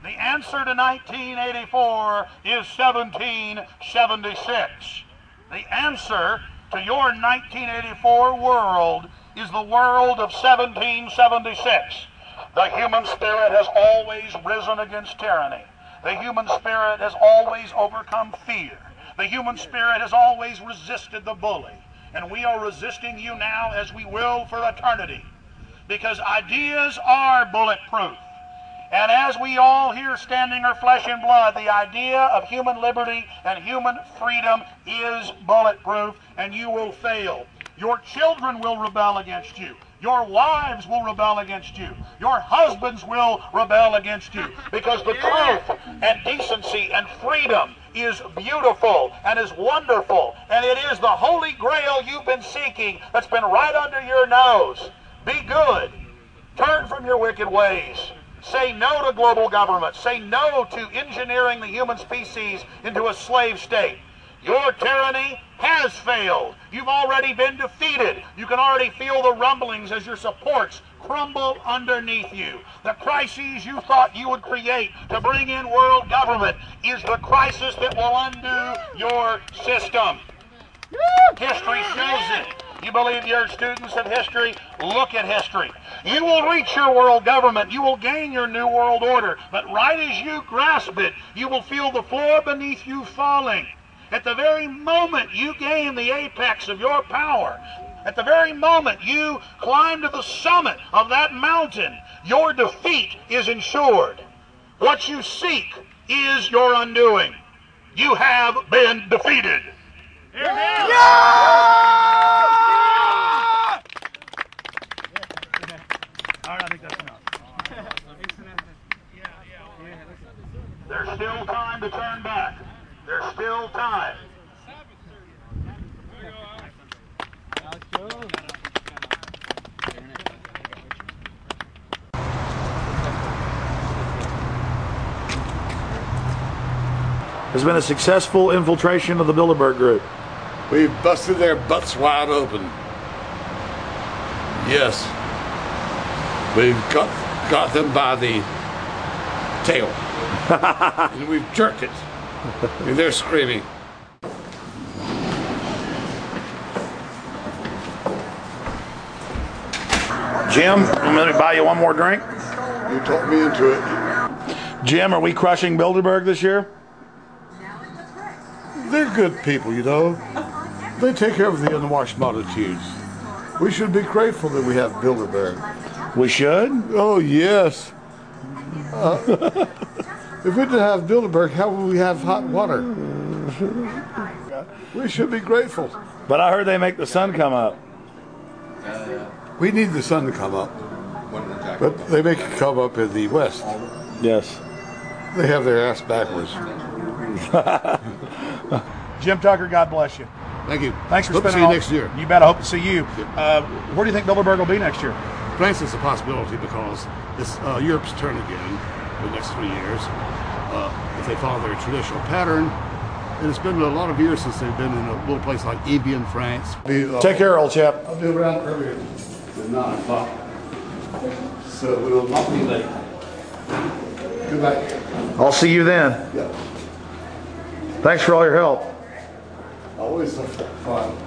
The answer to 1984 is 1776. The answer to your 1984 world is the world of 1776. The human spirit has always risen against tyranny. The human spirit has always overcome fear. The human spirit has always resisted the bully. And we are resisting you now as we will for eternity. Because ideas are bulletproof. And as we all here standing are flesh and blood, the idea of human liberty and human freedom is bulletproof, and you will fail. Your children will rebel against you. Your wives will rebel against you. Your husbands will rebel against you. Because the truth and decency and freedom is beautiful and is wonderful. And it is the holy grail you've been seeking that's been right under your nose. Be good. Turn from your wicked ways. Say no to global government. Say no to engineering the human species into a slave state. Your tyranny has failed. You've already been defeated. You can already feel the rumblings as your supports crumble underneath you. The crises you thought you would create to bring in world government is the crisis that will undo your system. History shows it. You believe you're students of history? Look at history. You will reach your world government. You will gain your new world order. But right as you grasp it, you will feel the floor beneath you falling. At the very moment you gain the apex of your power, at the very moment you climb to the summit of that mountain, your defeat is ensured. What you seek is your undoing. You have been defeated. Yeah! All right, I think that's enough. There's still time to turn back. There's still time. Has been a successful infiltration of the Bilderberg Group. We've busted their butts wide open. Yes. We've got them by the tail. And we've jerked it. And they're screaming. Jim, let me buy you one more drink. You talked me into it. Jim, are we crushing Bilderberg this year? They're good people, you know. They take care of the unwashed multitudes. We should be grateful that we have Bilderberg. We should? Oh, yes. If we didn't have Bilderberg, how would we have hot water? We should be grateful. But I heard they make the sun come up. We need the sun to come up. But they make it come up in the west. Yes. They have their ass backwards. Jim Tucker, God bless you. Thank you. Thanks for hope spending to see you next year. You bet. I hope to see you. Where do you think Bilderberg will be next year? France is a possibility because Europe's turn again for the next 3 years. If they follow their traditional pattern. And it's been a lot of years since they've been in a little place like Evian, France. Take care, old chap. I'll be around earlier than 9 o'clock. So we will not be late. Goodbye. I'll see you then. Yeah. Thanks for all your help. Always fun.